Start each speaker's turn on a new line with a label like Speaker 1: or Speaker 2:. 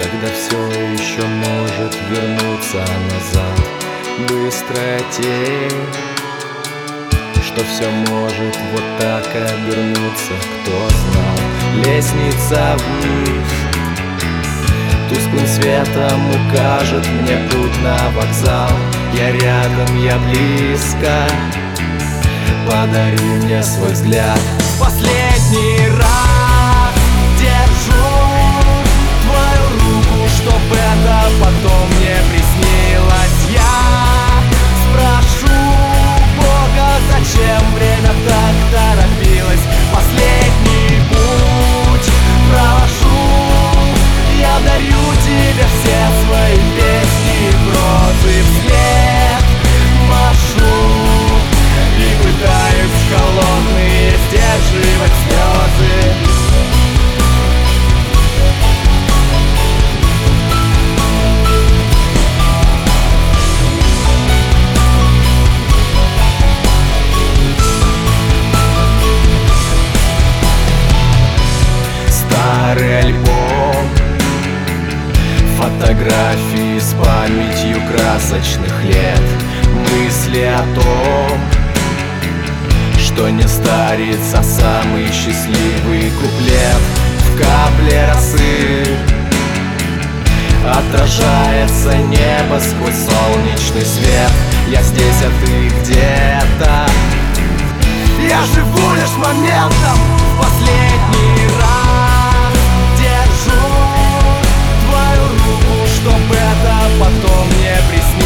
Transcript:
Speaker 1: когда все еще может вернуться назад. Быстрая тень, что все может вот так обернуться, кто знал. Лестница вниз тусклым светом укажет мне путь на вокзал. Я рядом, я близко, подари мне свой взгляд. Последний раз держу твою руку, чтоб это потом не приснилось. Я спрошу Бога, зачем время так торопилось. Последний путь прошу, я дарю тебе все свои песни, прозы вслед машу и пытаюсь холодные сдерживать слезы. Старый альбом, фотографии с памятью красочных лет, мысли о том, что не старится самый счастливый куплет. В капле росы отражается небо сквозь солнечный свет. Я здесь, а ты где-то. Я живу лишь моментом. В последний раз держу твою руку, чтоб это потом не приснилось.